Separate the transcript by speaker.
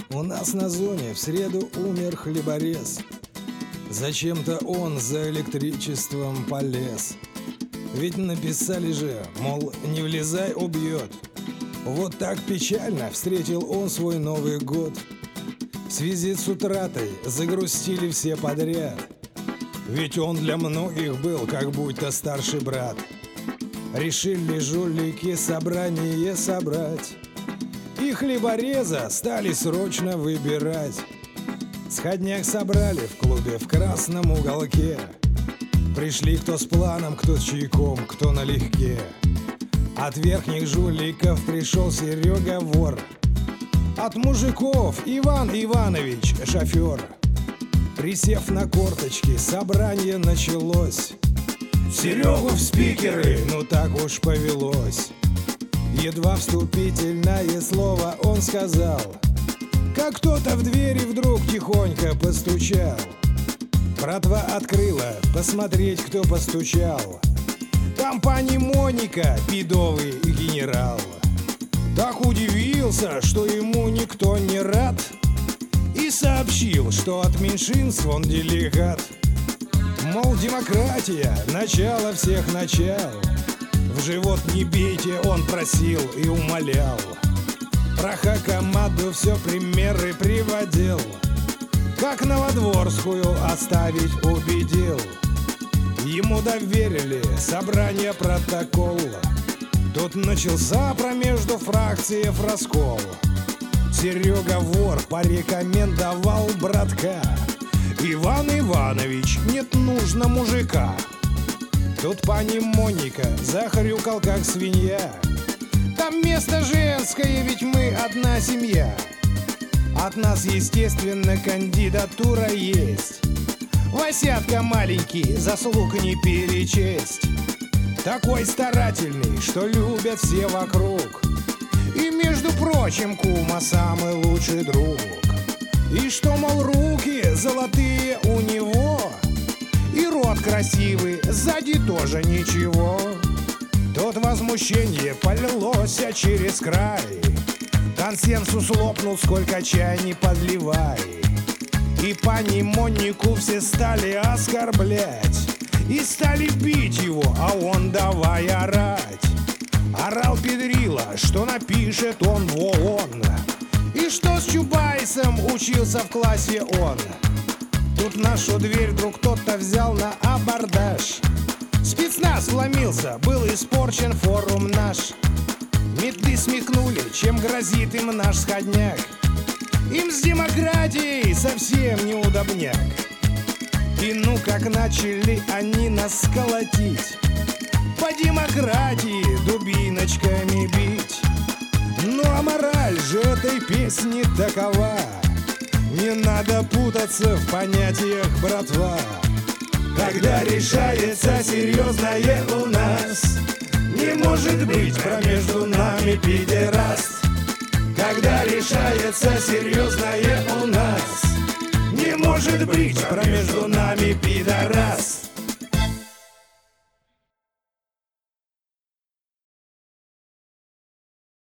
Speaker 1: У нас на зоне в среду умер хлеборез. Зачем-то он за электричеством полез. Ведь написали же, мол, не влезай, убьет. Вот так печально встретил он свой Новый год. В связи с утратой загрустили все подряд. Ведь он для многих был как будто старший брат. Решили жулики собрание собрать, и хлебореза стали срочно выбирать. Сходняк собрали в клубе в красном уголке. Пришли кто с планом, кто с чайком, кто налегке. От верхних жуликов пришел Серега вор. От мужиков Иван Иванович шофер. Присев на корточки, собрание началось. Серегу в спикеры, ну так уж повелось. Едва вступительное слово он сказал, как кто-то в двери вдруг тихонько постучал. Братва открыла, посмотреть, кто постучал. Там пани Моника, пидовый генерал. Так удивился, что ему никто не рад, и сообщил, что от меньшинств он делегат. Мол, демократия, начало всех начал. В живот не бейте, он просил и умолял. Про Хакамаду все примеры приводил. Как Новодворскую оставить убедил. Ему доверили собрание протокола. Тут начался промежду фракциев раскол. Серега вор порекомендовал братка. Иван Иванович, нет, нужно мужика. Тут пани Моника захрюкал как свинья. Там место женское, ведь мы одна семья. От нас, естественно, кандидатура есть. Васятка маленький, заслуг не перечесть. Такой старательный, что любят все вокруг. И, между прочим, кума самый лучший друг. И что, мол, руки золотые у него, и рот красивый, сзади тоже ничего. Тут возмущение полилось через край. Консенсус лопнул, сколько чая не подливай. И пани Монику все стали оскорблять. И стали бить его, а он давай орать. Орал педрила, что напишет он в ООН. И что с Чубайсом учился в классе он. Тут нашу дверь вдруг кто-то взял на абордаж. Спецназ вломился, был испорчен форум наш. Метлы смекнули, чем грозит им наш сходняк. Им с демократией совсем неудобняк. И ну как начали они нас колотить, по демократии дубиночками бить. Ну а мораль же этой песни такова: не надо путаться в понятиях, братва. Когда решается серьезное у нас, не может быть промежду нами пидераст. Когда решается серьезное у нас, не может быть промежду нами пидорас.